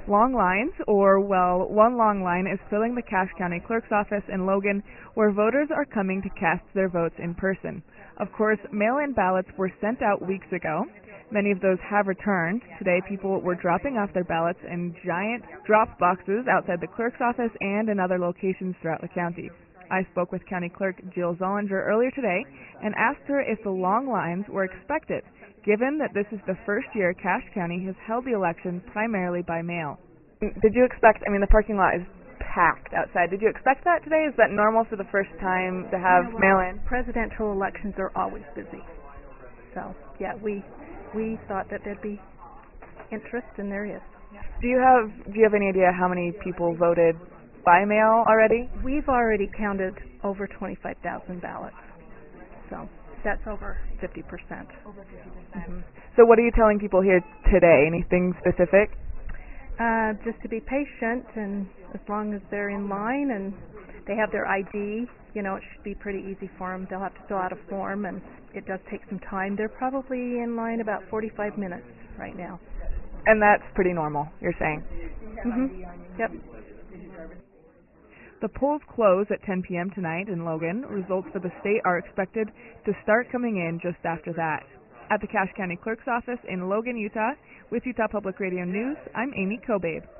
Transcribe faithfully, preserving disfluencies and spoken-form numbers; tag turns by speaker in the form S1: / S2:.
S1: Long lines, or, well, one long line is filling the Cache County Clerk's office in Logan, where voters are coming to cast their votes in person. Of course, mail-in ballots were sent out weeks ago. Many of those have returned. Today, people were dropping off their ballots in giant drop boxes outside the clerk's office and in other locations throughout the county. I spoke with County Clerk Jill Zollinger earlier today and asked her if the long lines were expected, given that this is the first year Cache County has held the election primarily by mail. Did you expect, I mean, the parking lot is packed outside. Did you expect that today? Is that normal for the first time to have
S2: you know,
S1: mail-in?
S2: Presidential elections are always busy. So, yeah, we we thought that there'd be interest, and there is.
S1: Do you have do you have any idea how many people voted by mail already?
S2: We've already counted over twenty-five thousand ballots. So that's over fifty percent.
S1: Over fifty percent. Mm-hmm. So what are you telling people here today? Anything specific?
S2: Uh, just to be patient, and as long as they're in line and they have their I D, you know, it should be pretty easy for them. They'll have to fill out a form, and it does take some time. They're probably in line about forty-five minutes right now.
S1: And that's pretty normal, you're saying?
S2: Mm-hmm. Yep.
S1: The polls close at ten p.m. tonight in Logan. Results for the state are expected to start coming in just after that. At the Cache County Clerk's office in Logan, Utah, with Utah Public Radio News, I'm Amy Kobabe.